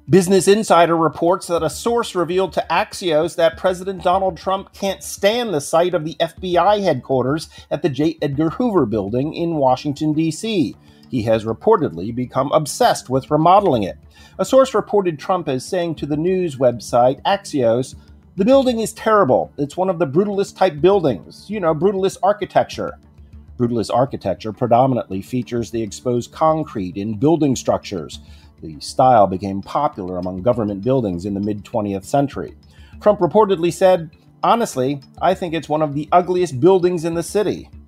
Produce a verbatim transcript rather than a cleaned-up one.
Business Insider reports that a source revealed to Axios that President Donald Trump can't stand the sight of the F B I headquarters at the J. Edgar Hoover building in Washington, D C. He has reportedly become obsessed with remodeling it. A source reported Trump as saying to the news website Axios, "The building is terrible. It's one of the brutalist-type buildings. You know, brutalist architecture." Brutalist architecture predominantly features the exposed concrete in building structures. The style became popular among government buildings in the mid-twentieth century. Trump reportedly said, "Honestly, I think it's one of the ugliest buildings in the city."